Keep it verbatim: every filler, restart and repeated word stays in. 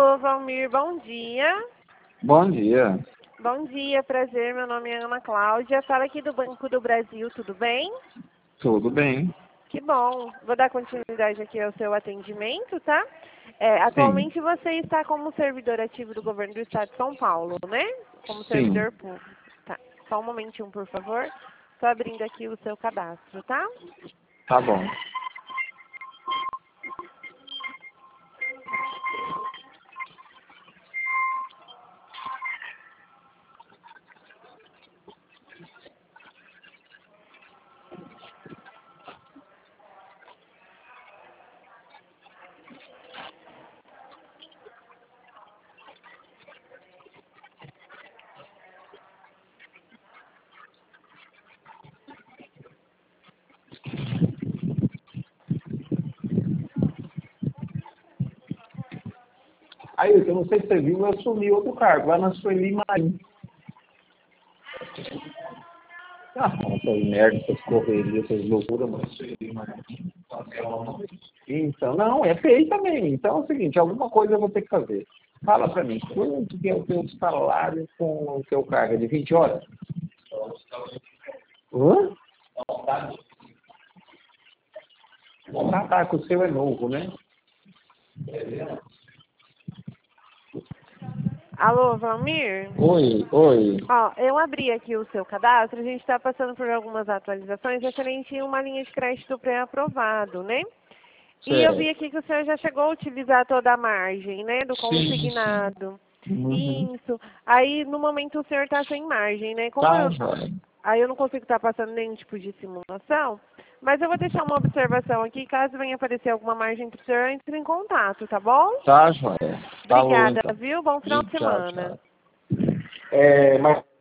Alô, Valmir, bom dia. Bom dia. Bom dia, prazer, meu nome é Ana Cláudia. Fala aqui do Banco do Brasil, tudo bem? Tudo bem? Que bom. Vou dar continuidade aqui ao seu atendimento, tá? É, Sim. atualmente você está como servidor ativo do governo do estado de São Paulo, né? Como Sim. servidor público. Tá. Só um momentinho, por favor. Estou abrindo aqui o seu cadastro, tá? Tá bom. Aí, eu não sei se você viu, eu assumi outro cargo lá na Sueli Marim. Ah, essas merdas, essas correrias, essas loucuras, mas Sueli Marim. Então, não, é feio também. Então é o seguinte, alguma coisa eu vou ter que fazer. Fala pra mim, quanto que é o teu salário com o teu cargo? É de vinte horas? Hã? Ah, tá, que o seu é novo, né? Alô, Valmir? Oi, oi. Ó, eu abri aqui o seu cadastro, a gente está passando por algumas atualizações referente a uma linha de crédito pré-aprovado, né? E eu vi Certo. aqui que o senhor já chegou a utilizar toda a margem, né, do Sim, sim. consignado. Uhum. Isso. Aí, no momento, o senhor está sem margem, né? Como Tá, eu, joia. aí eu não consigo estar passando nenhum tipo de simulação, mas eu vou deixar uma observação aqui, caso venha aparecer alguma margem para o senhor, entre em contato, tá bom? Tá, joia. Falou, Obrigada, então. viu? Bom final E de tchau, semana. tchau. É, mas